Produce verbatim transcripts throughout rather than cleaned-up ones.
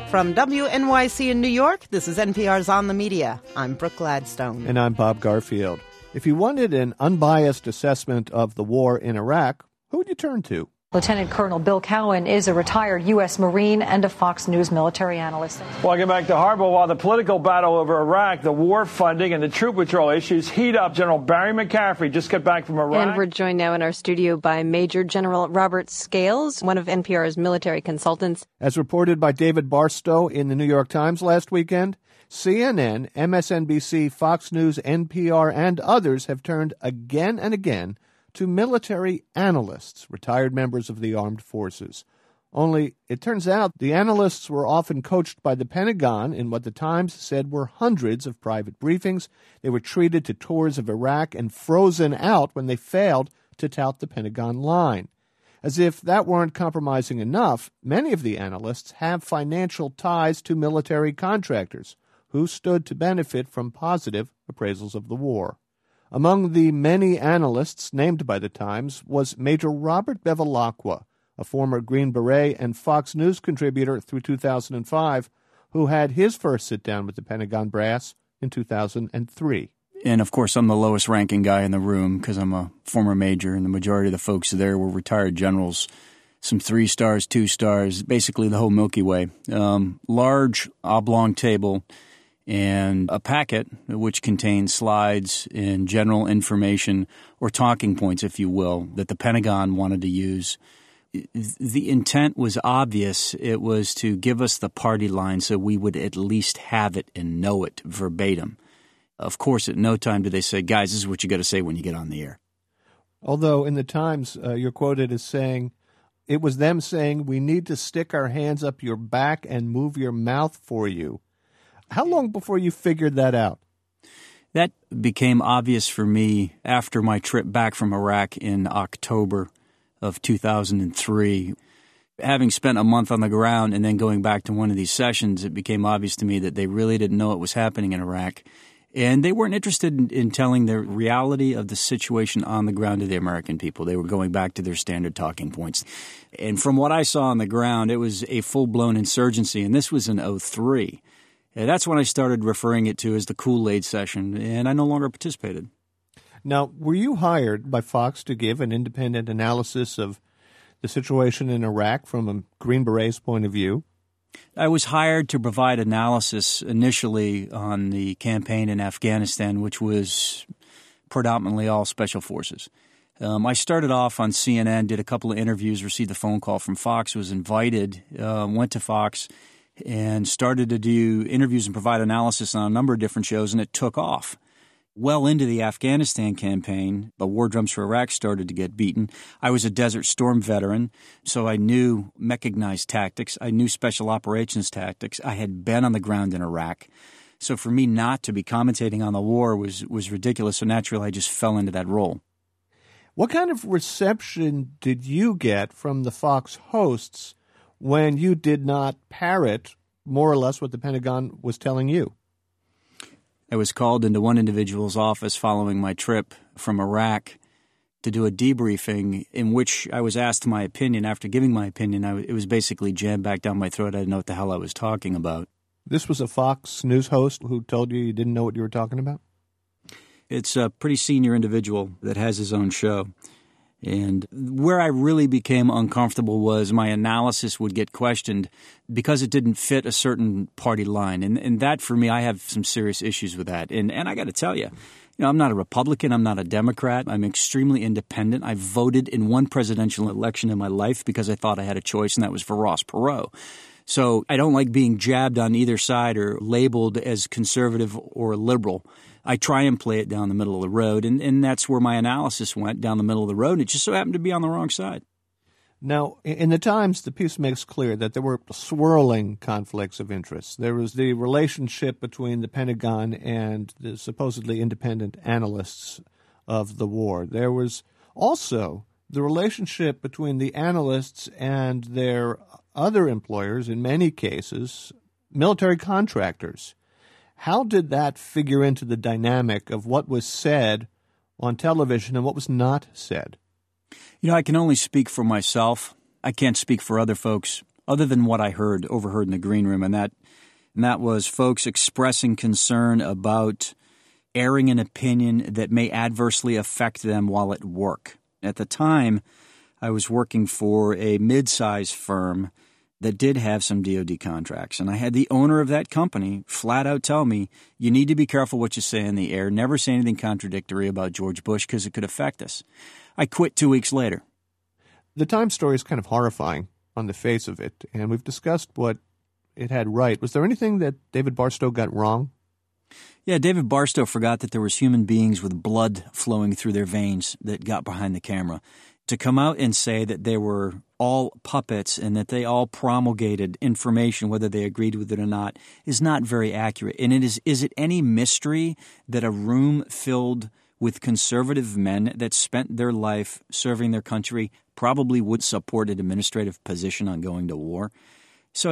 From W N Y C in New York, this is N P R's On the Media. I'm Brooke Gladstone. And I'm Bob Garfield. If you wanted an unbiased assessment of the war in Iraq, who would you turn to? Lieutenant Colonel Bill Cowan is a retired U S Marine and a Fox News military analyst. Welcome back to Harbor. While the political battle over Iraq, the war funding, and the troop withdrawal issues heat up, General Barry McCaffrey just got back from Iraq. And we're joined now in our studio by Major General Robert Scales, one of N P R's military consultants. As reported by David Barstow in the New York Times last weekend, C N N, M S N B C, Fox News, N P R, and others have turned again and again to military analysts, retired members of the armed forces. Only, it turns out the analysts were often coached by the Pentagon in what the Times said were hundreds of private briefings. They were treated to tours of Iraq and frozen out when they failed to tout the Pentagon line. As if that weren't compromising enough, many of the analysts have financial ties to military contractors who stood to benefit from positive appraisals of the war. Among the many analysts named by the Times was Major Robert Bevilacqua, a former Green Beret and Fox News contributor through two thousand five, who had his first sit-down with the Pentagon brass in two thousand three. And, of course, I'm the lowest-ranking guy in the room because I'm a former major, and the majority of the folks there were retired generals, some three stars, two stars, basically the whole Milky Way. Um, large oblong table and a packet which contains slides and general information or talking points, if you will, that the Pentagon wanted to use. The intent was obvious. It was to give us the party line so we would at least have it and know it verbatim. Of course, at no time did they say, guys, this is what you got to say when you get on the air. Although in the Times, uh, you're quoted as saying, it was them saying, we need to stick our hands up your back and move your mouth for you. How long before you figured that out? That became obvious for me after my trip back from Iraq in October of two thousand three. Having spent a month on the ground and then going back to one of these sessions, it became obvious to me that they really didn't know what was happening in Iraq. And they weren't interested in, in telling the reality of the situation on the ground to the American people. They were going back to their standard talking points. And from what I saw on the ground, it was a full-blown insurgency, and this was in oh three. And that's when I started referring it to as the Kool-Aid session, and I no longer participated. Now, were you hired by Fox to give an independent analysis of the situation in Iraq from a Green Beret's point of view? I was hired to provide analysis initially on the campaign in Afghanistan, which was predominantly all special forces. Um, I started off on C N N, did a couple of interviews, received a phone call from Fox, was invited, uh, went to Fox, and started to do interviews and provide analysis on a number of different shows, and it took off. Well into the Afghanistan campaign, the war drums for Iraq started to get beaten. I was a Desert Storm veteran, so I knew mechanized tactics. I knew special operations tactics. I had been on the ground in Iraq. So for me not to be commentating on the war was, was ridiculous, so naturally I just fell into that role. What kind of reception did you get from the Fox hosts when you did not parrot more or less what the Pentagon was telling you? I was called into one individual's office following my trip from Iraq to do a debriefing in which I was asked my opinion. After giving my opinion, I, it was basically jammed back down my throat. I didn't know what the hell I was talking about. This was a Fox News host who told you you didn't know what you were talking about? It's a pretty senior individual that has his own show. And where I really became uncomfortable was my analysis would get questioned because it didn't fit a certain party line. And, and that, for me, I have some serious issues with that. And, and I got to tell you, you know, I'm not a Republican. I'm not a Democrat. I'm extremely independent. I voted in one presidential election in my life because I thought I had a choice, and that was for Ross Perot. So I don't like being jabbed on either side or labeled as conservative or liberal. I try and play it down the middle of the road, and, and that's where my analysis went, down the middle of the road, and it just so happened to be on the wrong side. Now, in the Times, the piece makes clear that there were swirling conflicts of interest. There was the relationship between the Pentagon and the supposedly independent analysts of the war. There was also the relationship between the analysts and their other employers, in many cases, military contractors. How did that figure into the dynamic of what was said on television and what was not said? You know, I can only speak for myself. I can't speak for other folks. other than what I heard, overheard in the green room, and that and that was folks expressing concern about airing an opinion that may adversely affect them while at work. At the time, I was working for a mid-sized firm that did have some D O D contracts, and I had the owner of that company flat out tell me, you need to be careful what you say in the air, never say anything contradictory about George Bush because it could affect us. I quit two weeks later. The Times story is kind of horrifying on the face of it, and we've discussed what it had right. Was there anything that David Barstow got wrong? Yeah, David Barstow forgot that there was human beings with blood flowing through their veins that got behind the camera. To come out and say that they were all puppets and that they all promulgated information, whether they agreed with it or not, is not very accurate. And it is, is it any mystery that a room filled with conservative men that spent their life serving their country probably would support an administrative position on going to war? So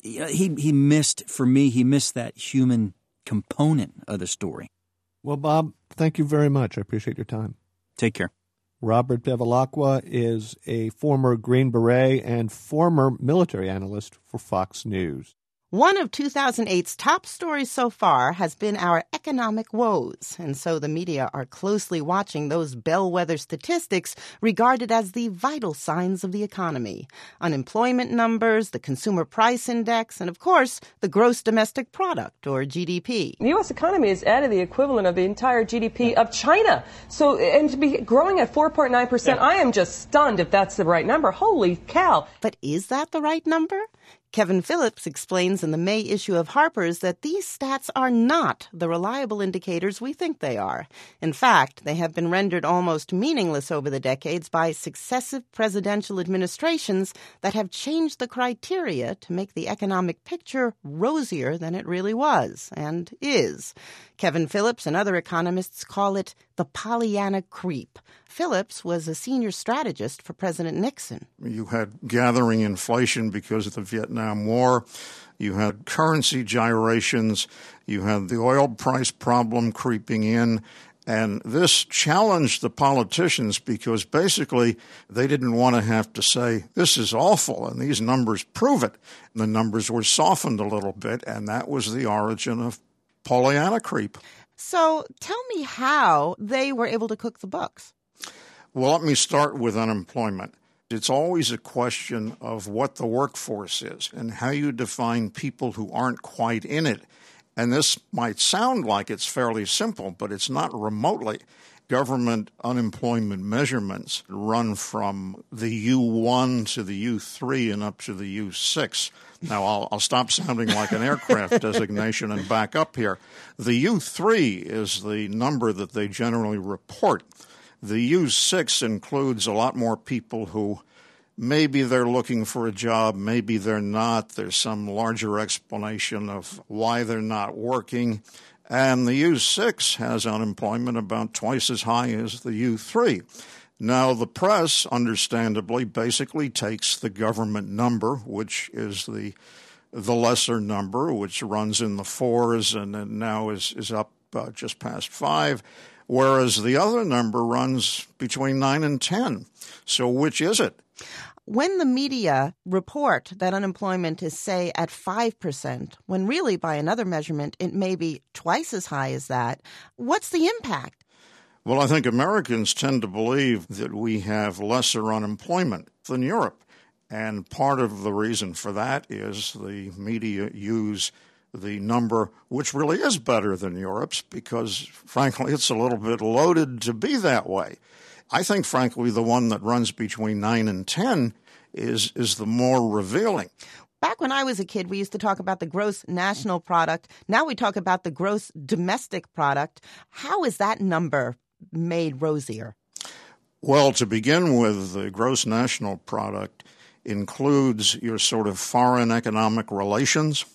he he missed, for me, he missed that human component of the story. Well, Bob, thank you very much. I appreciate your time. Take care. Robert Bevilacqua is a former Green Beret and former military analyst for Fox News. One of two thousand eight's top stories so far has been our economic woes, and so the media are closely watching those bellwether statistics regarded as the vital signs of the economy. Unemployment numbers, the Consumer Price Index, and of course, the Gross Domestic Product, or G D P. The U S economy is added the equivalent of the entire G D P of China. So, and to be growing at four point nine percent, yeah. I am just stunned if that's the right number. Holy cow. But is that the right number? Kevin Phillips explains in the May issue of Harper's that these stats are not the reliable indicators we think they are. In fact, they have been rendered almost meaningless over the decades by successive presidential administrations that have changed the criteria to make the economic picture rosier than it really was and is. Kevin Phillips and other economists call it the Pollyanna creep. Phillips was a senior strategist for President Nixon. You had gathering inflation because of the Vietnam War. You had currency gyrations. You had the oil price problem creeping in. And this challenged the politicians because basically they didn't want to have to say, this is awful, and these numbers prove it. And the numbers were softened a little bit, and that was the origin of Pollyanna creep. So tell me how they were able to cook the books. Well, let me start with unemployment. It's always a question of what the workforce is and how you define people who aren't quite in it. And this might sound like it's fairly simple, but it's not remotely. Government unemployment measurements run from the U one to the U three and up to the U six. Now, I'll, I'll stop sounding like an aircraft designation and back up here. The U three is the number that they generally report. The U six includes a lot more people who maybe they're looking for a job, maybe they're not. There's some larger explanation of why they're not working. And the U six has unemployment about twice as high as the U three. Now, the press, understandably, basically takes the government number, which is the the lesser number, which runs in the fours and then now is, is up uh, just past five, whereas the other number runs between nine and ten. So which is it? When the media report that unemployment is, say, at five percent, when really by another measurement it may be twice as high as that, what's the impact? Well, I think Americans tend to believe that we have lesser unemployment than Europe. And part of the reason for that is the media use the number, which really is better than Europe's, because, frankly, it's a little bit loaded to be that way. I think, frankly, the one that runs between nine and ten is is the more revealing. Back when I was a kid, we used to talk about the gross national product. Now we talk about the gross domestic product. How is that number made rosier? Well, to begin with, the gross national product includes your sort of foreign economic relations.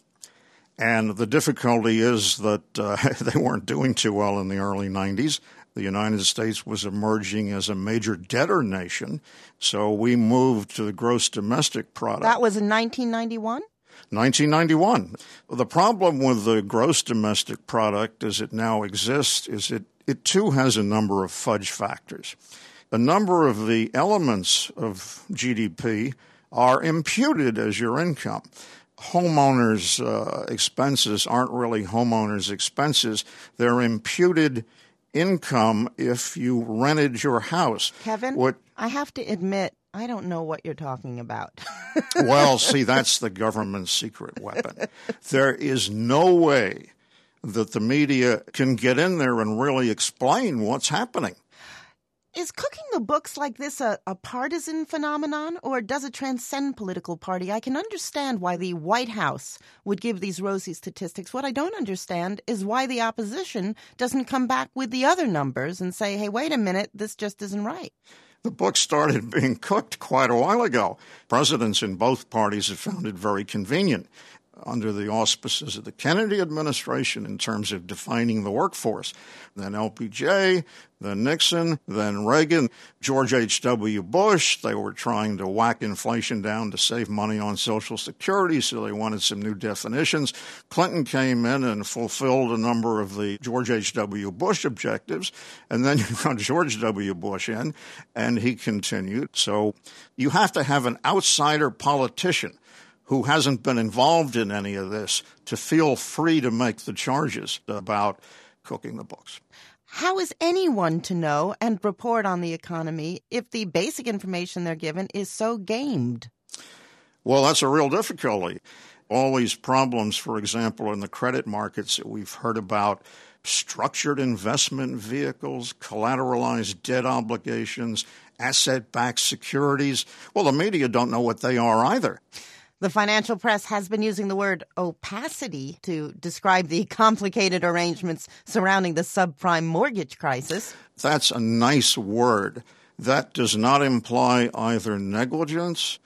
And the difficulty is that uh, they weren't doing too well in the early nineties. The United States was emerging as a major debtor nation, so we moved to the gross domestic product. That was in nineteen ninety-one? nineteen ninety-one. The problem with the gross domestic product as it now exists is it, it too has a number of fudge factors. A number of the elements of G D P are imputed as your income. Homeowners' uh, expenses aren't really homeowners' expenses. They're imputed income if you rented your house. Kevin, what, I have to admit, I don't know what you're talking about. Well, see, that's the government's secret weapon. There is no way that the media can get in there and really explain what's happening. Is cooking the books like this a, a partisan phenomenon, or does it transcend political party? I can understand why the White House would give these rosy statistics. What I don't understand is why the opposition doesn't come back with the other numbers and say, hey, wait a minute, this just isn't right. The book started being cooked quite a while ago. Presidents in both parties have found it very convenient under the auspices of the Kennedy administration in terms of defining the workforce. Then L B J, then Nixon, then Reagan, George H W. Bush. They were trying to whack inflation down to save money on Social Security, so they wanted some new definitions. Clinton came in and fulfilled a number of the George H W. Bush objectives, and then you got George W. Bush in, and he continued. So you have to have an outsider politician who hasn't been involved in any of this to feel free to make the charges about cooking the books. How is anyone to know and report on the economy if the basic information they're given is so gamed? Well, that's a real difficulty. All these problems, for example, in the credit markets that we've heard about, structured investment vehicles, collateralized debt obligations, asset-backed securities. Well, the media don't know what they are either. The financial press has been using the word opacity to describe the complicated arrangements surrounding the subprime mortgage crisis. That's a nice word. That does not imply either negligence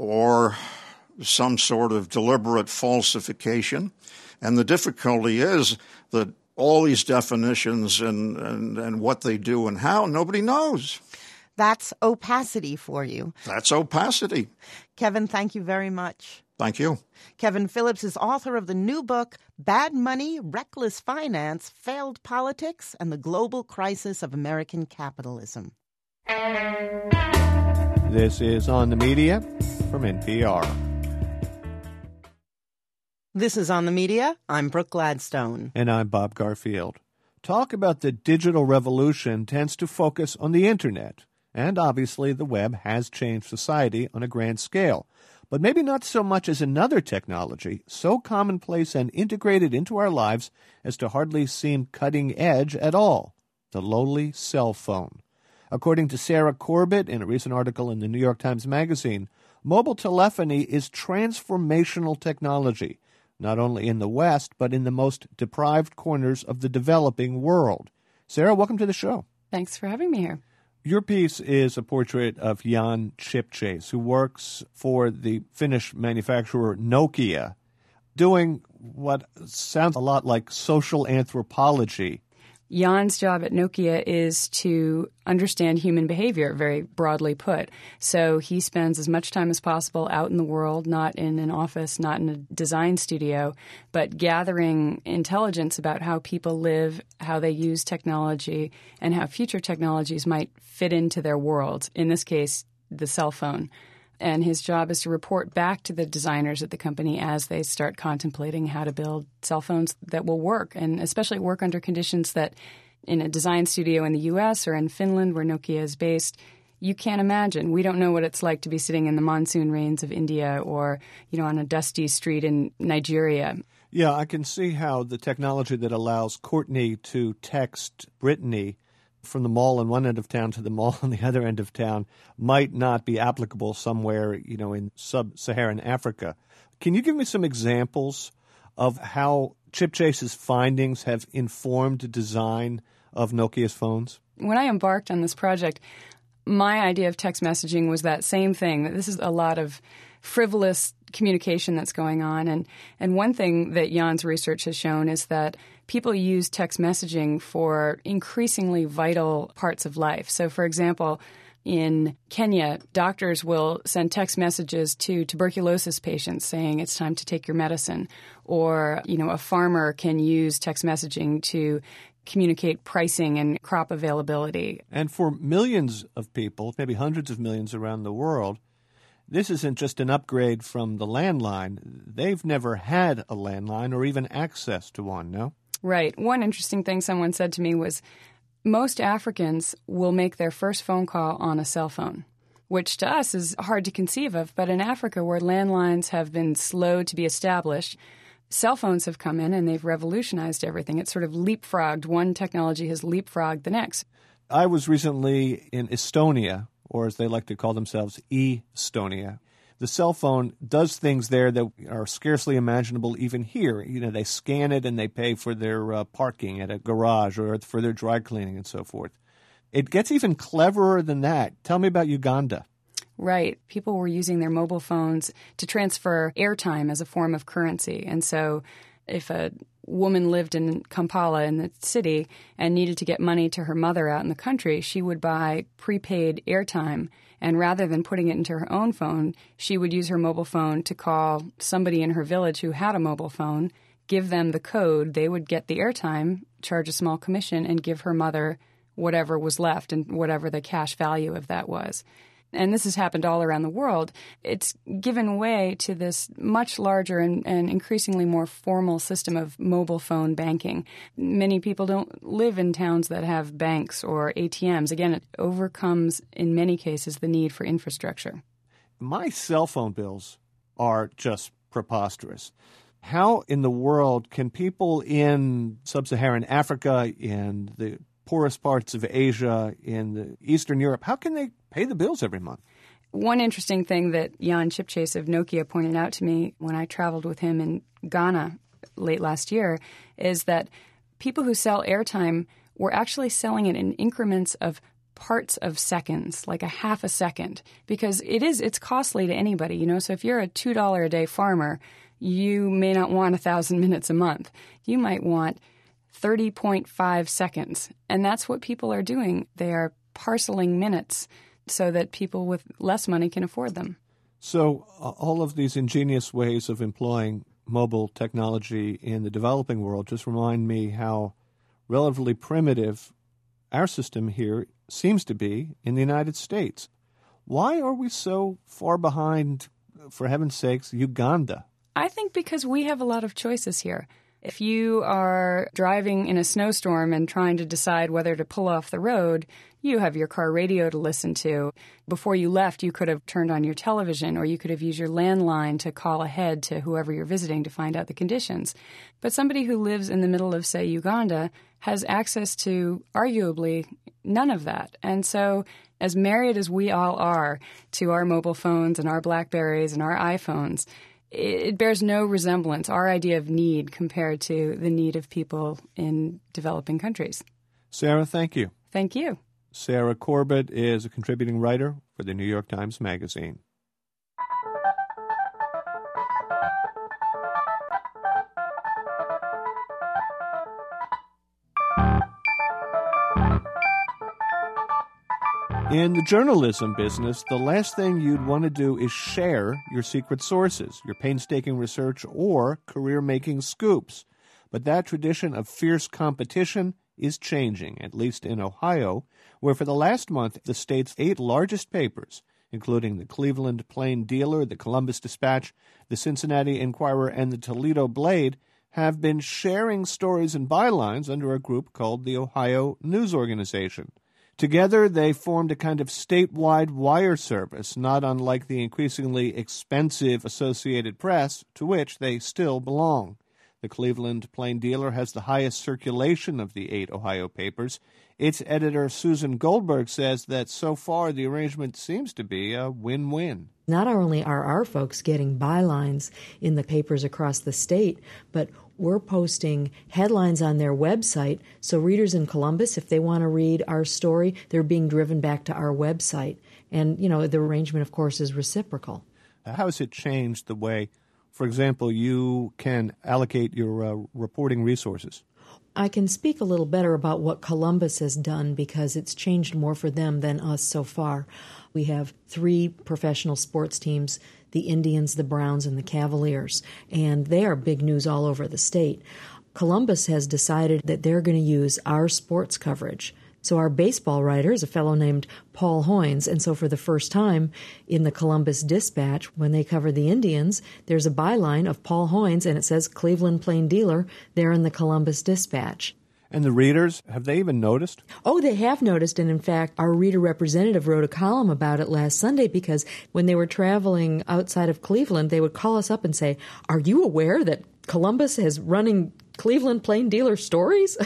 or some sort of deliberate falsification. And the difficulty is that all these definitions and, and, and what they do and how, nobody knows. That's opacity for you. That's opacity. Kevin, thank you very much. Thank you. Kevin Phillips is author of the new book, Bad Money, Reckless Finance, Failed Politics, and the Global Crisis of American Capitalism. This is On the Media from N P R. This is On the Media. I'm Brooke Gladstone. And I'm Bob Garfield. Talk about the digital revolution tends to focus on the Internet. And obviously, the web has changed society on a grand scale. But maybe not so much as another technology, so commonplace and integrated into our lives as to hardly seem cutting edge at all, the lowly cell phone. According to Sarah Corbett in a recent article in the New York Times Magazine, mobile telephony is transformational technology, not only in the West, but in the most deprived corners of the developing world. Sarah, welcome to the show. Thanks for having me here. Your piece is a portrait of Jan Chipchase, who works for the Finnish manufacturer Nokia, doing what sounds a lot like social anthropology. Jan's job at Nokia is to understand human behavior, very broadly put. So he spends as much time as possible out in the world, not in an office, not in a design studio, but gathering intelligence about how people live, how they use technology, and how future technologies might fit into their world, in this case, the cell phone. And his job is to report back to the designers at the company as they start contemplating how to build cell phones that will work, and especially work under conditions that in a design studio in the U S or in Finland, where Nokia is based, you can't imagine. We don't know what it's like to be sitting in the monsoon rains of India or, you know, on a dusty street in Nigeria. Yeah, I can see how the technology that allows Courtney to text Brittany from the mall on one end of town to the mall on the other end of town might not be applicable somewhere, you know, in sub-Saharan Africa. Can you give me some examples of how Chipchase's findings have informed the design of Nokia's phones? When I embarked on this project, my idea of text messaging was that same thing, that this is a lot of frivolous communication that's going on. And, and one thing that Jan's research has shown is that people use text messaging for increasingly vital parts of life. So, for example, in Kenya, doctors will send text messages to tuberculosis patients saying it's time to take your medicine. Or, you know, a farmer can use text messaging to communicate pricing and crop availability. And for millions of people, maybe hundreds of millions around the world, this isn't just an upgrade from the landline. They've never had a landline or even access to one, no? Right. One interesting thing someone said to me was most Africans will make their first phone call on a cell phone, which to us is hard to conceive of. But in Africa, where landlines have been slow to be established, cell phones have come in and they've revolutionized everything. It's sort of leapfrogged. One technology has leapfrogged the next. I was recently in Estonia, or as they like to call themselves, E-Stonia. The cell phone does things there that are scarcely imaginable even here. You know, they scan it and they pay for their uh, parking at a garage or for their dry cleaning and so forth. It gets even cleverer than that. Tell me about Uganda. Right. People were using their mobile phones to transfer airtime as a form of currency. And so if a woman lived in Kampala in the city and needed to get money to her mother out in the country, she would buy prepaid airtime. And rather than putting it into her own phone, she would use her mobile phone to call somebody in her village who had a mobile phone, give them the code. They would get the airtime, charge a small commission, and give her mother whatever was left and whatever the cash value of that was. And this has happened all around the world. It's given way to this much larger and, and increasingly more formal system of mobile phone banking. Many people don't live in towns that have banks or A T Ms. Again, it overcomes, in many cases, the need for infrastructure. My cell phone bills are just preposterous. How in the world can people in sub-Saharan Africa, in the poorest parts of Asia, in the Eastern Europe, how can they pay the bills every month? One interesting thing that Jan Chipchase of Nokia pointed out to me when I traveled with him in Ghana late last year is that people who sell airtime were actually selling it in increments of parts of seconds, like a half a second, because it is, it's costly to anybody, you know. So if you're a two dollars a day farmer, you may not want a thousand minutes a month. You might want thirty point five seconds. And that's what people are doing. They are parceling minutes so that people with less money can afford them. So uh, all of these ingenious ways of employing mobile technology in the developing world just remind me how relatively primitive our system here seems to be in the United States. Why are we so far behind, for heaven's sakes, Uganda? I think because we have a lot of choices here. If you are driving in a snowstorm and trying to decide whether to pull off the road, you have your car radio to listen to. Before you left, you could have turned on your television, or you could have used your landline to call ahead to whoever you're visiting to find out the conditions. But somebody who lives in the middle of, say, Uganda has access to arguably none of that. And so as married as we all are to our mobile phones and our BlackBerries and our iPhones, it bears no resemblance, our idea of need, compared to the need of people in developing countries. Sarah, thank you. Thank you. Sarah Corbett is a contributing writer for the New York Times Magazine. In the journalism business, the last thing you'd want to do is share your secret sources, your painstaking research, or career-making scoops. But that tradition of fierce competition is changing, at least in Ohio, where for the last month, the state's eight largest papers, including the Cleveland Plain Dealer, the Columbus Dispatch, the Cincinnati Enquirer, and the Toledo Blade, have been sharing stories and bylines under a group called the Ohio News Organization. Together, they formed a kind of statewide wire service, not unlike the increasingly expensive Associated Press, to which they still belong. The Cleveland Plain Dealer has the highest circulation of the eight Ohio papers. Its editor, Susan Goldberg, says that so far the arrangement seems to be a win-win. Not only are our folks getting bylines in the papers across the state, but we're posting headlines on their website, so readers in Columbus, if they want to read our story, they're being driven back to our website. And, you know, the arrangement, of course, is reciprocal. How has it changed the way, for example, you can allocate your uh, reporting resources? I can speak a little better about what Columbus has done because it's changed more for them than us so far. We have three professional sports teams, the Indians, the Browns, and the Cavaliers, and they are big news all over the state. Columbus has decided that they're going to use our sports coverage, So our baseball writer is a fellow named Paul Hoynes. And so for the first time in the Columbus Dispatch, when they cover the Indians, there's a byline of Paul Hoynes, and it says Cleveland Plain Dealer there in the Columbus Dispatch. And the readers, have they even noticed? Oh, they have noticed. And in fact, our reader representative wrote a column about it last Sunday because when they were traveling outside of Cleveland, they would call us up and say, "Are you aware that Columbus is running Cleveland Plain Dealer stories?"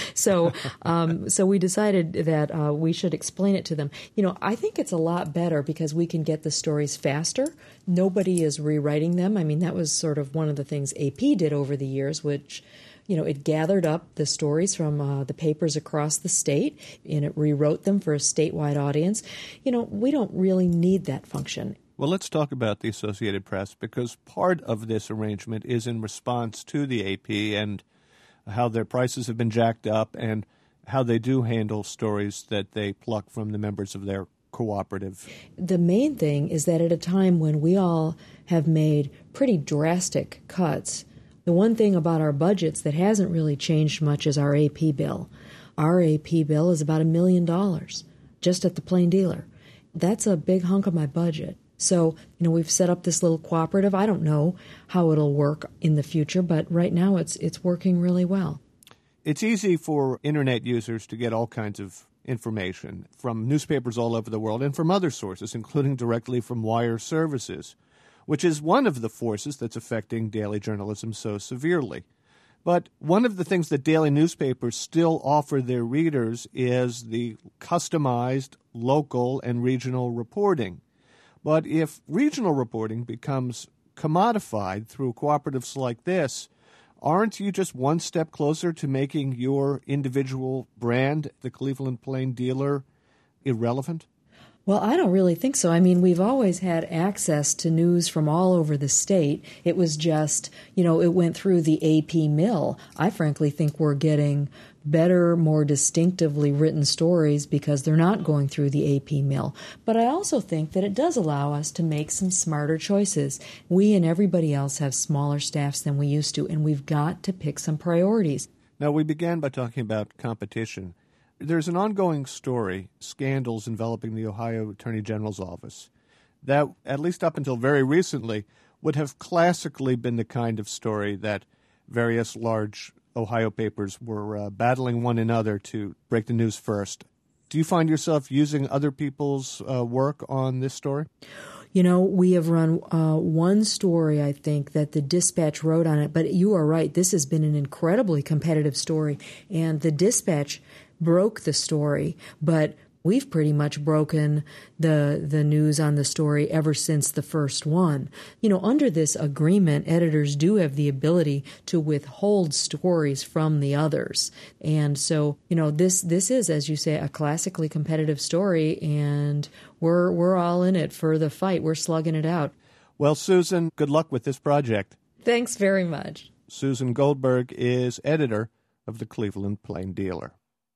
so um, so we decided that uh, we should explain it to them. You know, I think it's a lot better because we can get the stories faster. Nobody is rewriting them. I mean, that was sort of one of the things A P did over the years, which, you know, it gathered up the stories from uh, the papers across the state, and it rewrote them for a statewide audience. You know, we don't really need that function. Well, let's talk about the Associated Press, because part of this arrangement is in response to the A P and how their prices have been jacked up and how they do handle stories that they pluck from the members of their cooperative. The main thing is that at a time when we all have made pretty drastic cuts, the one thing about our budgets that hasn't really changed much is our A P bill. Our A P bill is about a million dollars just at the Plain Dealer. That's a big hunk of my budget. So, you know, we've set up this little cooperative. I don't know how it'll work in the future, but right now it's it's working really well. It's easy for Internet users to get all kinds of information from newspapers all over the world and from other sources, including directly from wire services, which is one of the forces that's affecting daily journalism so severely. But one of the things that daily newspapers still offer their readers is the customized local and regional reporting. But if regional reporting becomes commodified through cooperatives like this, aren't you just one step closer to making your individual brand, the Cleveland Plain Dealer, irrelevant? Well, I don't really think so. I mean, we've always had access to news from all over the state. It was just, you know, it went through the A P mill. I frankly think we're getting better, more distinctively written stories because they're not going through the A P mill. But I also think that it does allow us to make some smarter choices. We and everybody else have smaller staffs than we used to, and we've got to pick some priorities. Now, we began by talking about competition. There's an ongoing story, scandals enveloping the Ohio Attorney General's office, that, at least up until very recently, would have classically been the kind of story that various large Ohio papers were uh, battling one another to break the news first. Do you find yourself using other people's uh, work on this story? You know, we have run uh, one story, I think, that the Dispatch wrote on it, but you are right. This has been an incredibly competitive story, and the Dispatch broke the story, but we've pretty much broken the the news on the story ever since the first one. You know, under this agreement, editors do have the ability to withhold stories from the others. And so, you know, this this is, as you say, a classically competitive story, and we're we're all in it for the fight. We're slugging it out. Well, Susan, good luck with this project. Thanks very much. Susan Goldberg is editor of the Cleveland Plain Dealer.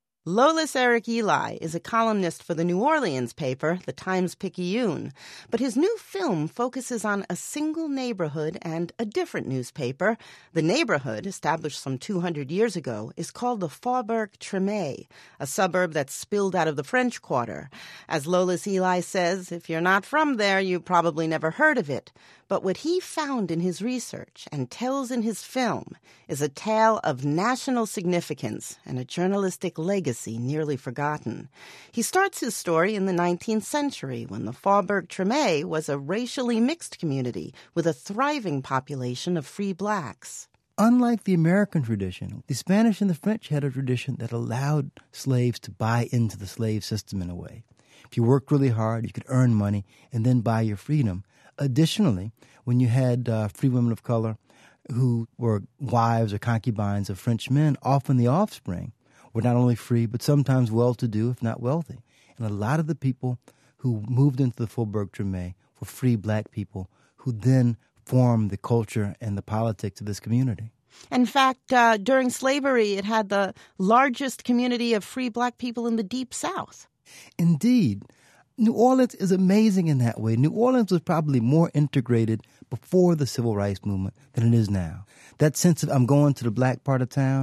Lolis Eric Eli is a columnist for the New Orleans paper, the Times-Picayune, but his new film focuses on a single neighborhood and a different newspaper. The neighborhood, established some two hundred years ago, is called the Faubourg-Treme, a suburb that's spilled out of the French Quarter. As Lolis Eli says, if you're not from there, you probably never heard of it. But what he found in his research and tells in his film is a tale of national significance and a journalistic legacy nearly forgotten. He starts his story in the nineteenth century when the Faubourg-Treme was a racially mixed community with a thriving population of free blacks. Unlike the American tradition, the Spanish and the French had a tradition that allowed slaves to buy into the slave system in a way. If you worked really hard, you could earn money and then buy your freedom. Additionally, when you had uh, free women of color who were wives or concubines of French men, often the offspring were not only free, but sometimes well-to-do, if not wealthy. And a lot of the people who moved into the Faubourg-Treme were free black people who then formed the culture and the politics of this community. In fact, uh, during slavery, it had the largest community of free black people in the Deep South. Indeed. New Orleans is amazing in that way. New Orleans was probably more integrated before the Civil Rights Movement than it is now. That sense of I'm going to the black part of town,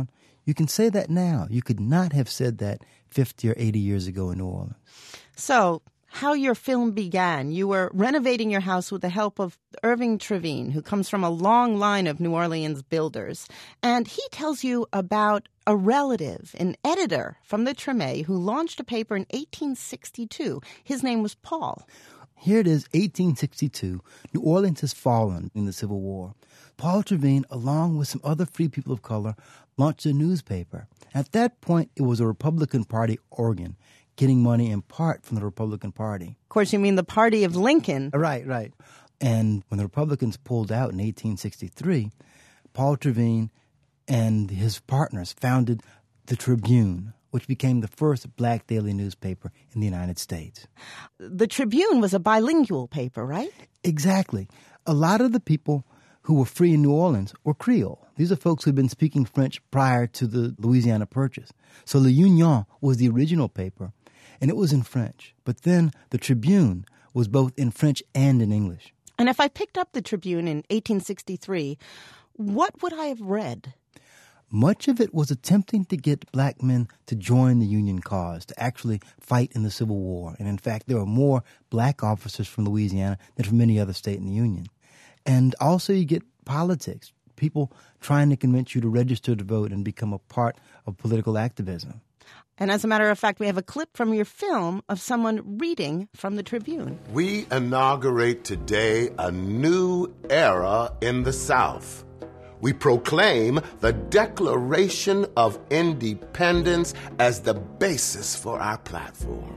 You can say that now. You could not have said that fifty or eighty years ago in New Orleans. So, how your film began. You were renovating your house with the help of Irving Trevine, who comes from a long line of New Orleans builders. And he tells you about a relative, an editor from the Treme, who launched a paper in eighteen sixty-two. His name was Paul. Here it is, eighteen sixty-two. New Orleans has fallen in the Civil War. Paul Trevine, along with some other free people of color, launched a newspaper. At that point, it was a Republican Party organ, getting money in part from the Republican Party. Of course, you mean the party of Lincoln. Right, right. And when the Republicans pulled out in eighteen sixty-three, Paul Trevine and his partners founded the Tribune, which became the first black daily newspaper in the United States. The Tribune was a bilingual paper, right? Exactly. A lot of the people who were free in New Orleans were Creole. These are folks who had been speaking French prior to the Louisiana Purchase. So Le Union was the original paper, and it was in French. But then the Tribune was both in French and in English. And if I picked up the Tribune in eighteen sixty-three, what would I have read? Much of it was attempting to get black men to join the Union cause, to actually fight in the Civil War. And in fact, there were more black officers from Louisiana than from any other state in the Union. And also you get politics, people trying to convince you to register to vote and become a part of political activism. And as a matter of fact, we have a clip from your film of someone reading from the Tribune. We inaugurate today a new era in the South. We proclaim the Declaration of Independence as the basis for our platform.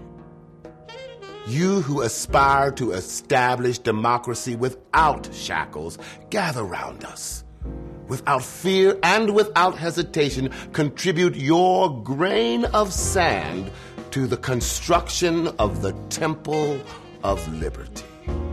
You who aspire to establish democracy without shackles, gather round us. Without fear and without hesitation, contribute your grain of sand to the construction of the Temple of Liberty.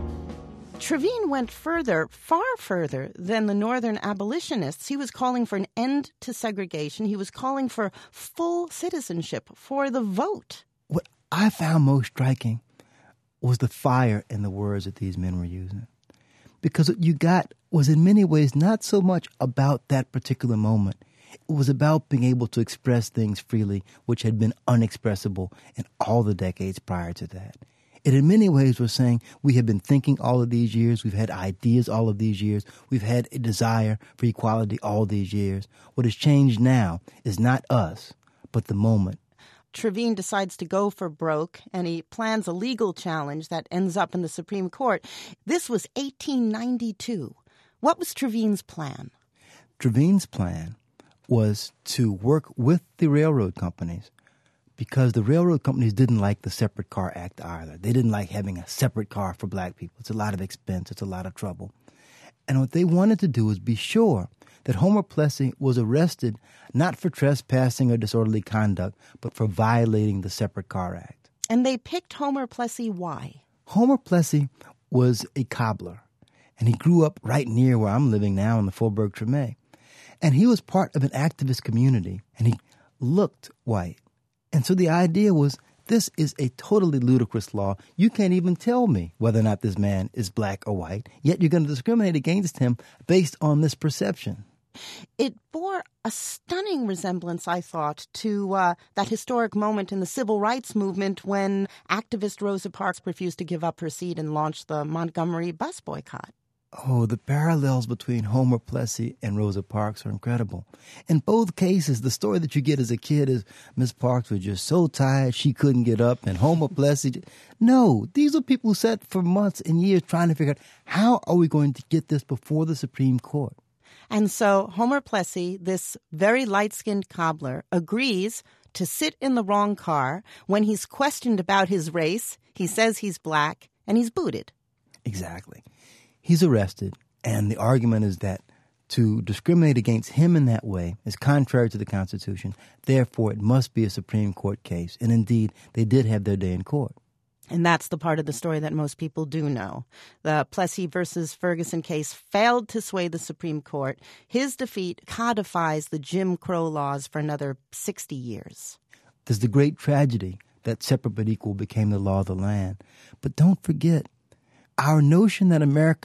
Trevine went further, far further than the Northern abolitionists. He was calling for an end to segregation. He was calling for full citizenship, for the vote. What I found most striking was the fire in the words that these men were using. Because what you got was in many ways not so much about that particular moment. It was about being able to express things freely, which had been unexpressible in all the decades prior to that. It in many ways was saying we have been thinking all of these years, we've had ideas all of these years, we've had a desire for equality all these years. What has changed now is not us, but the moment. Trevine decides to go for broke, and he plans a legal challenge that ends up in the Supreme Court. This was eighteen ninety-two. What was Trevine's plan? Trevine's plan was to work with the railroad companies, because the railroad companies didn't like the Separate Car Act either. They didn't like having a separate car for black people. It's a lot of expense. It's a lot of trouble. And what they wanted to do was be sure that Homer Plessy was arrested not for trespassing or disorderly conduct, but for violating the Separate Car Act. And they picked Homer Plessy why? Homer Plessy was a cobbler, and he grew up right near where I'm living now in the Faubourg Treme. And he was part of an activist community, and he looked white. And so the idea was, this is a totally ludicrous law. You can't even tell me whether or not this man is black or white, yet you're going to discriminate against him based on this perception. It bore a stunning resemblance, I thought, to uh, that historic moment in the civil rights movement when activist Rosa Parks refused to give up her seat and launched the Montgomery bus boycott. Oh, the parallels between Homer Plessy and Rosa Parks are incredible. In both cases, the story that you get as a kid is Miss Parks was just so tired she couldn't get up, and Homer Plessy... No, these are people who sat for months and years trying to figure out, how are we going to get this before the Supreme Court? And so Homer Plessy, this very light-skinned cobbler, agrees to sit in the wrong car. When he's questioned about his race, he says he's black, and he's booted. Exactly. He's arrested, and the argument is that to discriminate against him in that way is contrary to the Constitution. Therefore, it must be a Supreme Court case. And indeed, they did have their day in court. And that's the part of the story that most people do know. The Plessy versus Ferguson case failed to sway the Supreme Court. His defeat codifies the Jim Crow laws for another sixty years. There's the great tragedy that separate but equal became the law of the land. But don't forget, our notion that American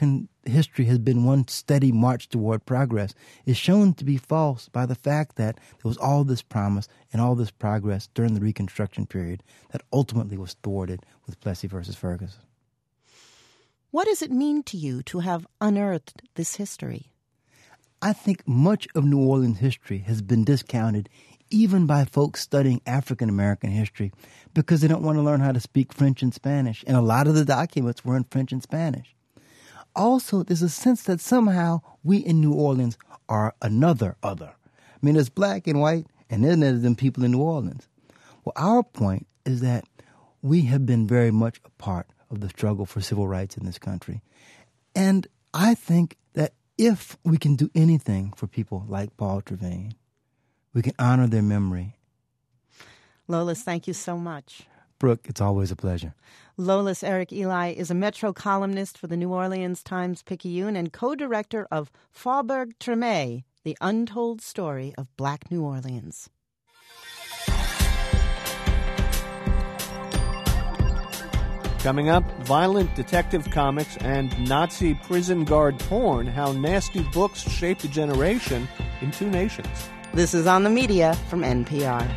history has been one steady march toward progress is shown to be false by the fact that there was all this promise and all this progress during the Reconstruction period that ultimately was thwarted with Plessy versus Ferguson. What does it mean to you to have unearthed this history? I think much of New Orleans history has been discounted even by folks studying African American history because they don't want to learn how to speak French and Spanish, and a lot of the documents were in French and Spanish. Also, there's a sense that somehow we in New Orleans are another other. I mean, there's black and white, and then there's them people in New Orleans. Well, our point is that we have been very much a part of the struggle for civil rights in this country. And I think that if we can do anything for people like Paul Trevayne, we can honor their memory. Lolis, thank you so much. Brooke, it's always a pleasure. Lolis Eric Eli is a Metro columnist for the New Orleans Times-Picayune and co-director of Faubourg Treme, The Untold Story of Black New Orleans. Coming up, violent detective comics and Nazi prison guard porn, how nasty books shaped a generation in two nations. This is On the Media from N P R.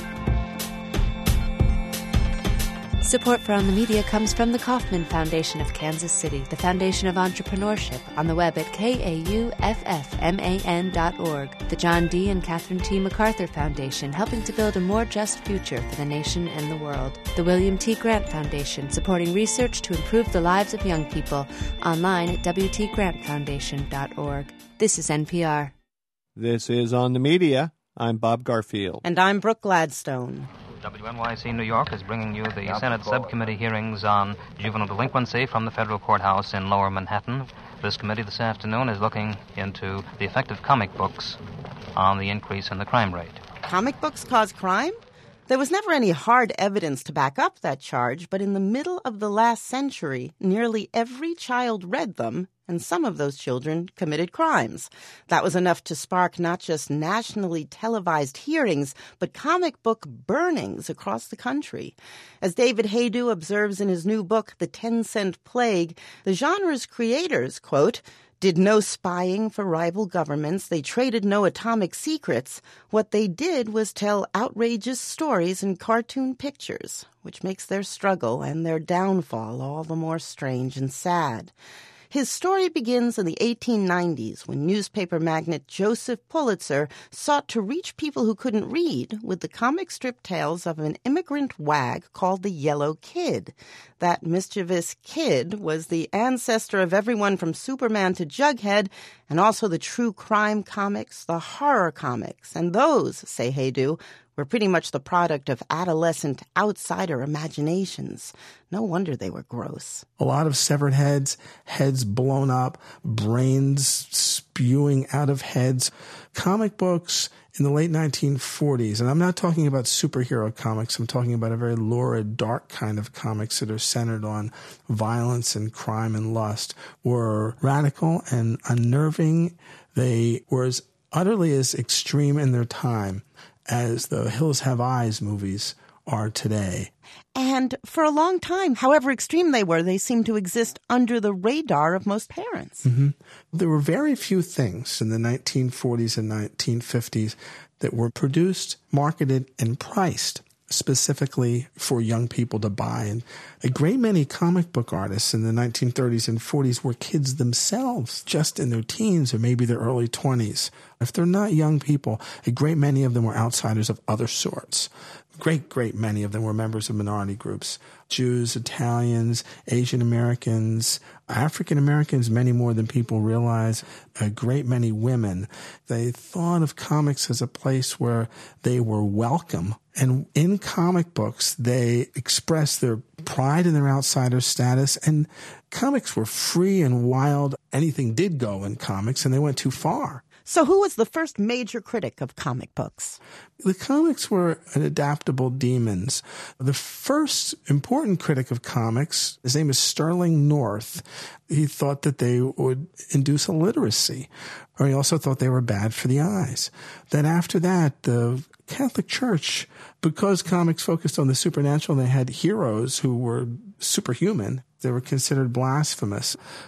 Support for On the Media comes from the Kauffman Foundation of Kansas City, the Foundation of Entrepreneurship, on the web at K A U F F M A N dot org. The John D. and Catherine T. MacArthur Foundation, helping to build a more just future for the nation and the world. The William T. Grant Foundation, supporting research to improve the lives of young people, online at W T grant foundation dot org. This is N P R. This is On the Media. I'm Bob Garfield. And I'm Brooke Gladstone. W N Y C New York is bringing you the Senate subcommittee hearings on juvenile delinquency from the federal courthouse in Lower Manhattan. This committee this afternoon is looking into the effect of comic books on the increase in the crime rate. Comic books cause crime? There was never any hard evidence to back up that charge, but in the middle of the last century, nearly every child read them, and some of those children committed crimes. That was enough to spark not just nationally televised hearings, but comic book burnings across the country. As David Haydu observes in his new book, The Ten-Cent Plague, the genre's creators, quote, did no spying for rival governments. They traded no atomic secrets. What they did was tell outrageous stories in cartoon pictures, which makes their struggle and their downfall all the more strange and sad. His story begins in the eighteen nineties when newspaper magnate Joseph Pulitzer sought to reach people who couldn't read with the comic strip tales of an immigrant wag called the Yellow Kid. That mischievous kid was the ancestor of everyone from Superman to Jughead, and also the true crime comics, the horror comics. And those, say Haydu, were pretty much the product of adolescent outsider imaginations. No wonder they were gross. A lot of severed heads, heads blown up, brains spewing out of heads. Comic books in the late nineteen forties, and I'm not talking about superhero comics, I'm talking about a very lurid, dark kind of comics that are centered on violence and crime and lust, were radical and unnerving. They were as utterly as extreme in their time as the Hills Have Eyes movies are today. And for a long time, however extreme they were, they seemed to exist under the radar of most parents. Mm-hmm. There were very few things in the nineteen forties and nineteen fifties that were produced, marketed, and priced specifically for young people to buy. And a great many comic book artists in the nineteen thirties and forties were kids themselves, just in their teens or maybe their early twenties. If they're not young people, a great many of them were outsiders of other sorts. Great, great many of them were members of minority groups. Jews, Italians, Asian Americans, African Americans, many more than people realize, a great many women. They thought of comics as a place where they were welcome. And in comic books, they expressed their pride in their outsider status. And comics were free and wild. Anything did go in comics, and they went too far. So who was the first major critic of comic books? The comics were adaptable demons. The first important critic of comics, his name is Sterling North. He thought that they would induce illiteracy, or he also thought they were bad for the eyes. Then after that, the Catholic Church, because comics focused on the supernatural, they had heroes who were superhuman. They were considered blasphemous.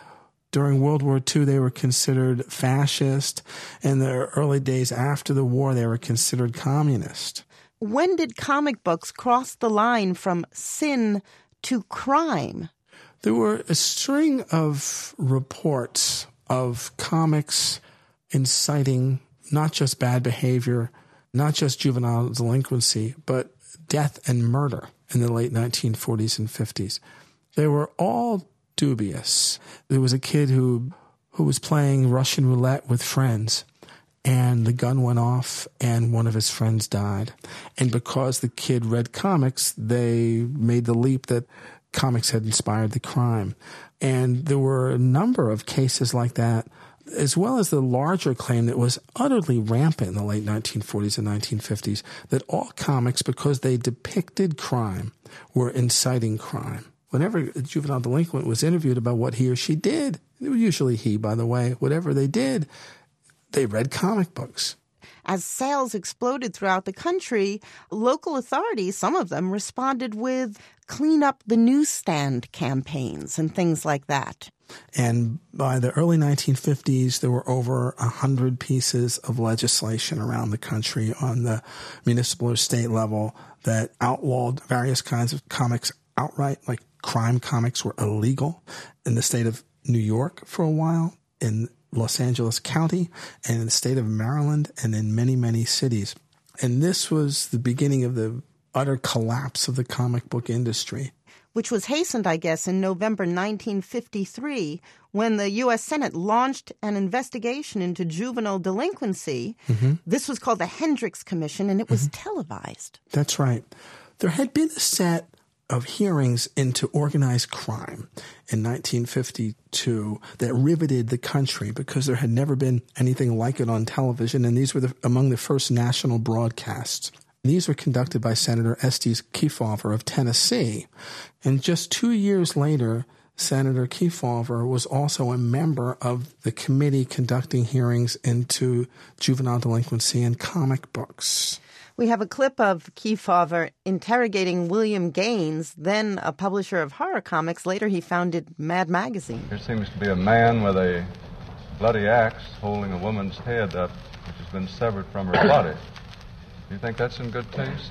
During World War Two, they were considered fascist. In the early days after the war, they were considered communist. When did comic books cross the line from sin to crime? There were a string of reports of comics inciting not just bad behavior, not just juvenile delinquency, but death and murder in the late nineteen forties and fifties. They were all dubious. There was a kid who who was playing Russian roulette with friends, and the gun went off, and one of his friends died. And because the kid read comics, they made the leap that comics had inspired the crime. And there were a number of cases like that, as well as the larger claim that was utterly rampant in the late nineteen forties and nineteen fifties, that all comics, because they depicted crime, were inciting crime. Whenever a juvenile delinquent was interviewed about what he or she did, usually he, by the way, whatever they did, they read comic books. As sales exploded throughout the country, local authorities, some of them, responded with clean up the newsstand campaigns and things like that. And by the early nineteen fifties, there were over one hundred pieces of legislation around the country on the municipal or state level that outlawed various kinds of comics outright, like crime comics were illegal in the state of New York for a while, in Los Angeles County, and in the state of Maryland, and in many, many cities. And this was the beginning of the utter collapse of the comic book industry. Which was hastened, I guess, in November nineteen fifty-three, when the U S Senate launched an investigation into juvenile delinquency. Mm-hmm. This was called the Hendricks Commission, and it was mm-hmm. televised. That's right. There had been a set of hearings into organized crime in nineteen fifty-two that riveted the country because there had never been anything like it on television, and these were the, among the first national broadcasts. These were conducted by Senator Estes Kefauver of Tennessee. And just two years later, Senator Kefauver was also a member of the committee conducting hearings into juvenile delinquency and comic books. We have a clip of Kefauver interrogating William Gaines, then a publisher of horror comics. Later he founded Mad Magazine. There seems to be a man with a bloody axe holding a woman's head up, which has been severed from her body. Do you think that's in good taste?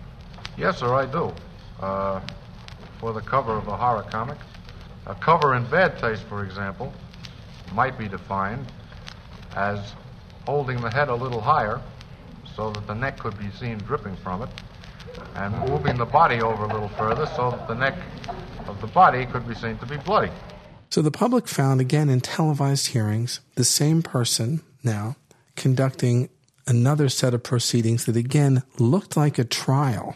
Yes, sir, I do. Uh, for the cover of a horror comic. A cover in bad taste, for example, might be defined as holding the head a little higher so that the neck could be seen dripping from it, and moving the body over a little further so that the neck of the body could be seen to be bloody. So the public found, again, in televised hearings, the same person now conducting another set of proceedings that, again, looked like a trial,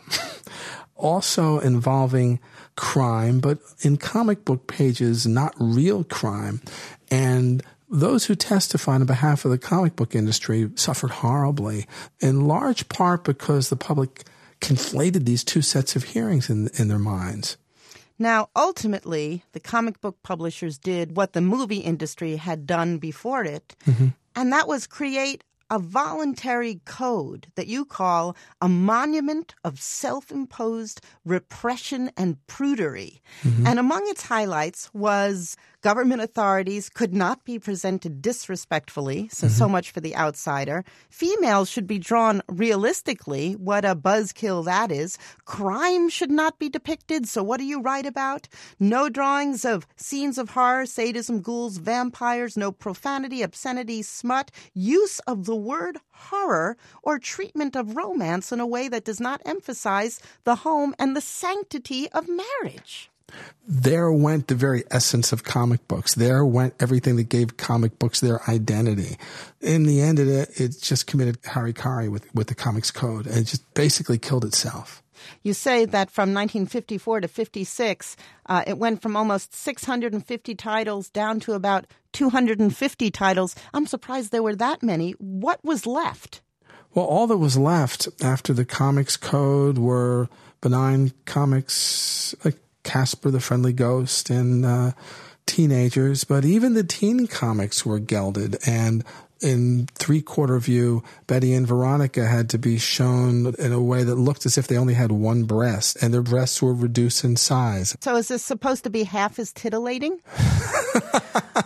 also involving crime, but in comic book pages, not real crime. And those who testified on behalf of the comic book industry suffered horribly, in large part because the public conflated these two sets of hearings in, in their minds. Now, ultimately, the comic book publishers did what the movie industry had done before it, mm-hmm. and that was create a voluntary code that you call a monument of self-imposed repression and prudery. Mm-hmm. And among its highlights was government authorities could not be presented disrespectfully, so mm-hmm. so much for the outsider. Females should be drawn realistically, what a buzzkill that is. Crime should not be depicted, so what do you write about? No drawings of scenes of horror, sadism, ghouls, vampires, no profanity, obscenity, smut, use of the word horror, or treatment of romance in a way that does not emphasize the home and the sanctity of marriage. There went the very essence of comic books. There went everything that gave comic books their identity. In the end of it, it just committed harikari with, with the Comics Code, and it just basically killed itself. You say that from nineteen fifty-four to fifty-six, uh, it went from almost six hundred fifty titles down to about two hundred fifty titles. I'm surprised there were that many. What was left? Well, all that was left after the Comics Code were benign comics like Casper the Friendly Ghost and uh, teenagers, but even the teen comics were gelded, and in three-quarter view, Betty and Veronica had to be shown in a way that looked as if they only had one breast, and their breasts were reduced in size. So is this supposed to be half as titillating?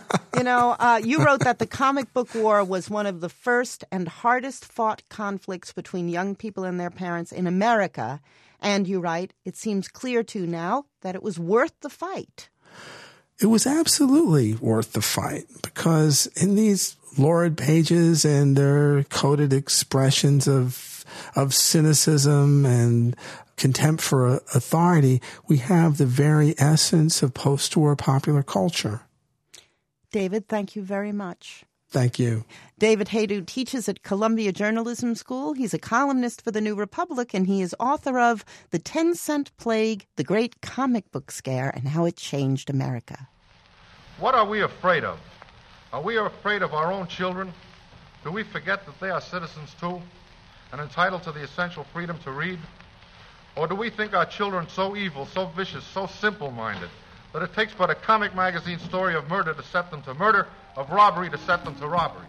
know, uh, you wrote that the comic book war was one of the first and hardest fought conflicts between young people and their parents in America. And you write, it seems clear to now that it was worth the fight. It was absolutely worth the fight because in these lurid pages and their coded expressions of of cynicism and contempt for authority, we have the very essence of post-war popular culture. David, thank you very much. Thank you. David Hajdu teaches at Columbia Journalism School. He's a columnist for The New Republic, and he is author of The Ten-Cent Plague, The Great Comic Book Scare, and How It Changed America. What are we afraid of? Are we afraid of our own children? Do we forget that they are citizens too and entitled to the essential freedom to read? Or do we think our children so evil, so vicious, so simple-minded that it takes but a comic magazine story of murder to set them to murder, of robbery to set them to robbery?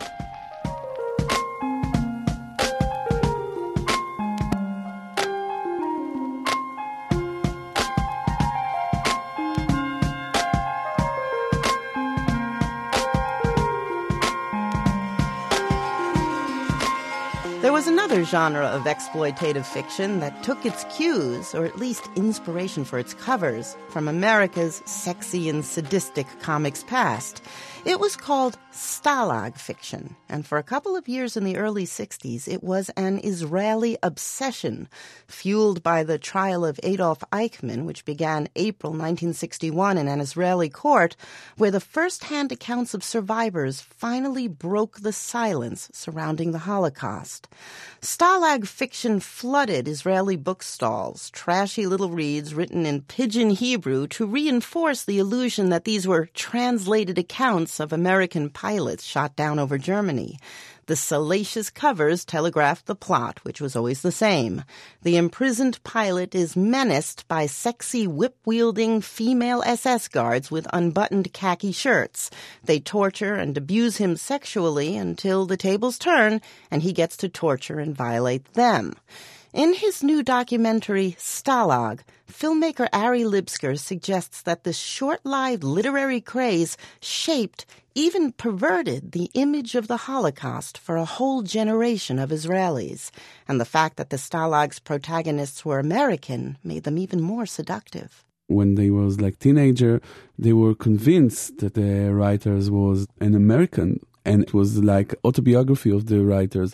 There was another genre of exploitative fiction that took its cues, or at least inspiration for its covers, from America's sexy and sadistic comics past. It was called Stalag fiction, and for a couple of years in the early sixties, it was an Israeli obsession, fueled by the trial of Adolf Eichmann, which began April nineteen sixty-one in an Israeli court, where the first-hand accounts of survivors finally broke the silence surrounding the Holocaust. Stalag fiction flooded Israeli bookstalls, trashy little reads written in pidgin Hebrew to reinforce the illusion that these were translated accounts of American pilots shot down over Germany. The salacious covers telegraphed the plot, which was always the same. The imprisoned pilot is menaced by sexy whip-wielding female S S guards with unbuttoned khaki shirts. They torture and abuse him sexually until the tables turn and he gets to torture and violate them. In his new documentary, Stalag, filmmaker Ari Libsker suggests that this short-lived literary craze shaped, even perverted, the image of the Holocaust for a whole generation of Israelis. And the fact that the Stalag's protagonists were American made them even more seductive. When they was like teenager, they were convinced that the writers was an American, and it was like autobiography of the writers.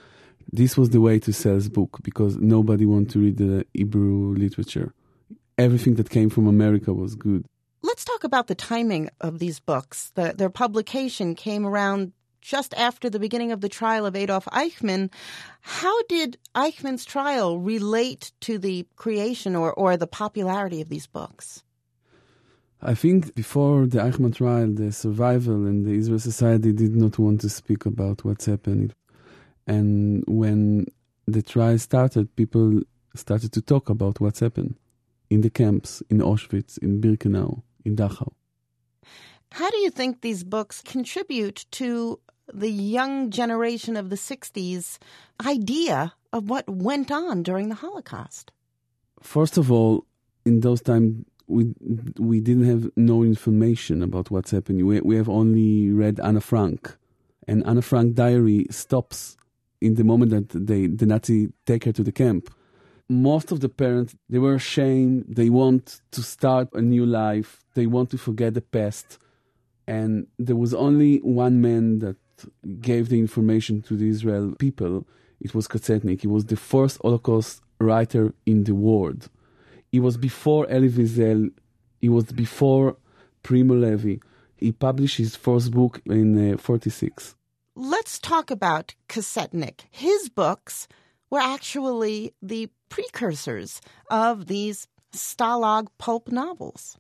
This was the way to sell his book because nobody wanted to read the Hebrew literature. Everything that came from America was good. Let's talk about the timing of these books. The, their publication came around just after the beginning of the trial of Adolf Eichmann. How did Eichmann's trial relate to the creation or, or the popularity of these books? I think before the Eichmann trial, the survival and the Israel society did not want to speak about what's happened. And when the trial started, people started to talk about what's happened in the camps, in Auschwitz, in Birkenau, in Dachau. How do you think these books contribute to the young generation of the sixties idea of what went on during the Holocaust? First of all, in those times, we we didn't have no information about what's happening. We, we have only read Anna Frank. And Anna Frank diary stops in the moment that they, the Nazi take her to the camp. Most of the parents, they were ashamed. They want to start a new life. They want to forget the past. And there was only one man that gave the information to the Israel people. It was Katzetnik. He was the first Holocaust writer in the world. He was before Elie Wiesel. He was before Primo Levi. He published his first book in uh, forty-six. Let's talk about Katzetnik. His books were actually the precursors of these Stalag pulp novels.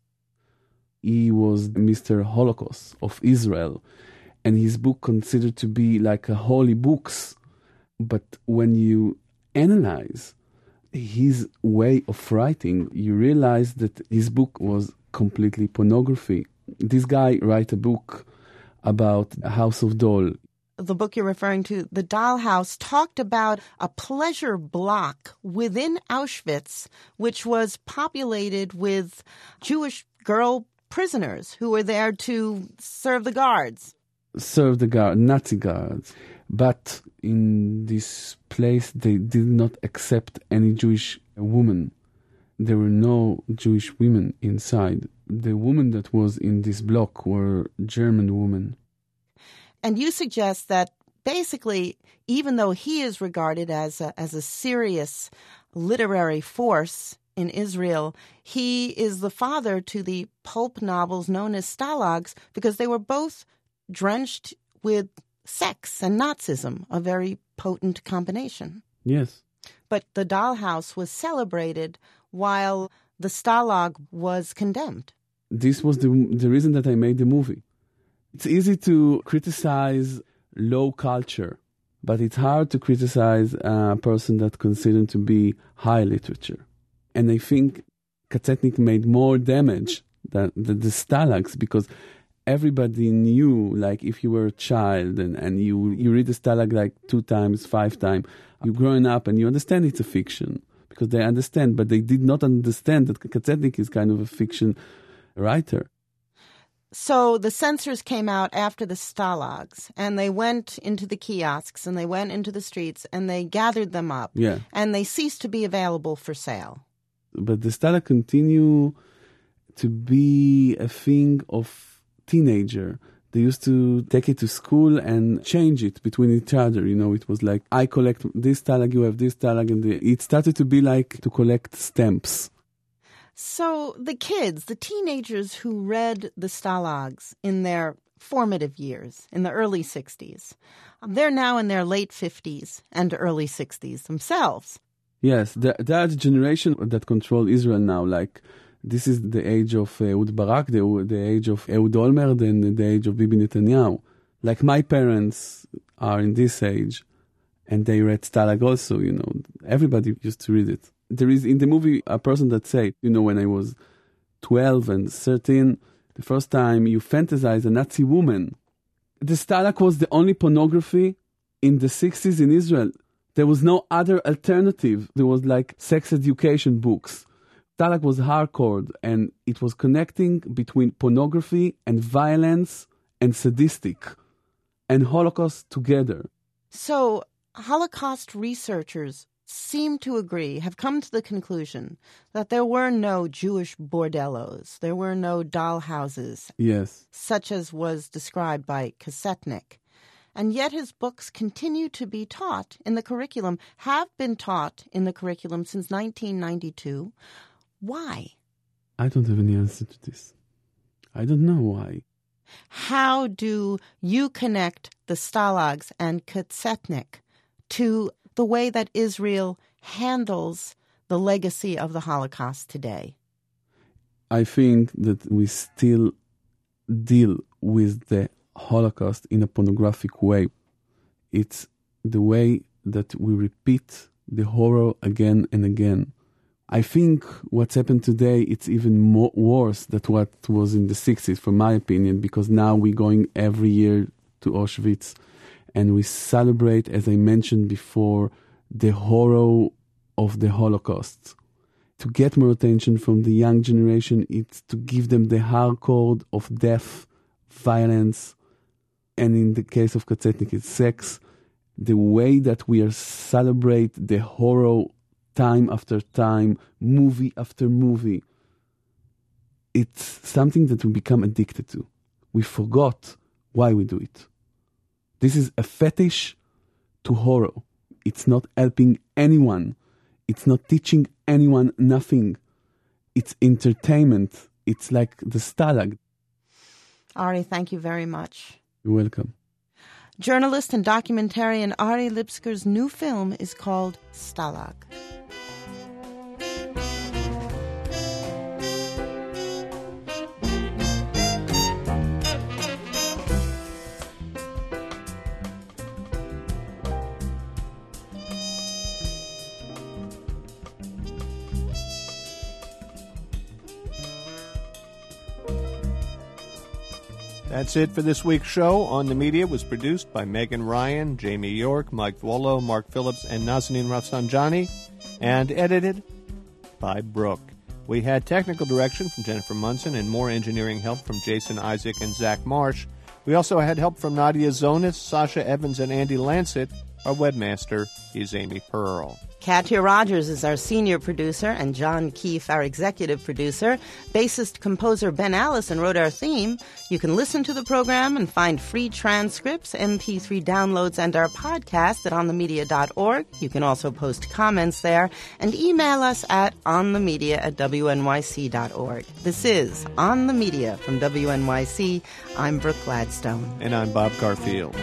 He was Mister Holocaust of Israel, and his book considered to be like a holy books. But when you analyze his way of writing, you realize that his book was completely pornography. This guy wrote a book about House of Doll. The book you're referring to, The Dollhouse, talked about a pleasure block within Auschwitz, which was populated with Jewish girl prisoners who were there to serve the guards. Serve the guard, Nazi guards. But in this place, they did not accept any Jewish woman. There were no Jewish women inside. The women that was in this block were German women. And you suggest that basically, even though he is regarded as a, as a serious literary force in Israel, he is the father to the pulp novels known as stalags because they were both drenched with sex and Nazism, a very potent combination. Yes. But the dollhouse was celebrated while the stalag was condemned. This was the the reason that I made the movie. It's easy to criticize low culture, but it's hard to criticize a person that's considered to be high literature. And I think Katzetnik made more damage than the, the stalags because everybody knew, like if you were a child and, and you, you read the stalag like two times, five times, you're growing up and you understand it's a fiction because they understand, but they did not understand that Katzetnik is kind of a fiction writer. So the censors came out after the stalags, and they went into the kiosks, and they went into the streets, and they gathered them up, yeah. and they ceased to be available for sale. But the stalag continue to be a thing of teenager. They used to take it to school and change it between each other. You know, it was like, I collect this stalag, you have this stalag, and the, it started to be like to collect stamps. So the kids, the teenagers who read the stalags in their formative years, in the early sixties, they're now in their late fifties and early sixties themselves. Yes, the, that generation that control Israel now, like this is the age of uh, Ehud Barak, the, the age of Ehud Olmert, and the age of Bibi Netanyahu. Like my parents are in this age, and they read Stalag also, you know. Everybody used to read it. There is in the movie a person that said, you know, when I was twelve and thirteen, the first time you fantasize a Nazi woman. The Stalag was the only pornography in the sixties in Israel. There was no other alternative. There was like sex education books. Stalag was hardcore, and it was connecting between pornography and violence and sadistic and Holocaust together. So Holocaust researchers seem to agree, have come to the conclusion that there were no Jewish bordellos, there were no dollhouses, yes, such as was described by Katzetnik. And yet his books continue to be taught in the curriculum, have been taught in the curriculum since nineteen ninety-two. Why? I don't have any answer to this. I don't know why. How do you connect the stalags and Katzetnik to the way that Israel handles the legacy of the Holocaust today? I think that we still deal with the Holocaust in a pornographic way. It's the way that we repeat the horror again and again. I think what's happened today, it's even more worse than what was in the sixties, from my opinion, because now we're going every year to Auschwitz and we celebrate, as I mentioned before, the horror of the Holocaust. To get more attention from the young generation, it's to give them the hardcore of death, violence, and in the case of Katzetnik, it's sex. The way that we are celebrate the horror time after time, movie after movie, it's something that we become addicted to. We forgot why we do it. This is a fetish to horror. It's not helping anyone. It's not teaching anyone nothing. It's entertainment. It's like the stalag. Ari, thank you very much. You're welcome. Journalist and documentarian Ari Lipsker's new film is called Stalag. That's it for this week's show. On the Media was produced by Megan Ryan, Jamie York, Mike Vuolo, Mark Phillips, and Nazanin Rafsanjani, and edited by Brooke. We had technical direction from Jennifer Munson and more engineering help from Jason Isaac and Zach Marsh. We also had help from Nadia Zonis, Sasha Evans, and Andy Lancet. Our webmaster is Amy Pearl. Katya Rogers is our senior producer, and John Keefe, our executive producer. Bassist-composer Ben Allison wrote our theme. You can listen to the program and find free transcripts, M P three downloads, and our podcast at on the media dot org. You can also post comments there and email us at onthemedia at w n y c dot org. This is On the Media from W N Y C. I'm Brooke Gladstone. And I'm Bob Garfield.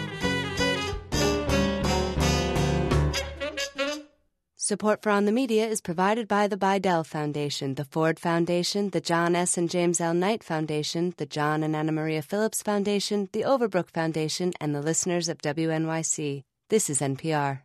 Support for On the Media is provided by the Bidell Foundation, the Ford Foundation, the John S. and James L. Knight Foundation, the John and Anna Maria Phillips Foundation, the Overbrook Foundation, and the listeners of W N Y C. This is N P R.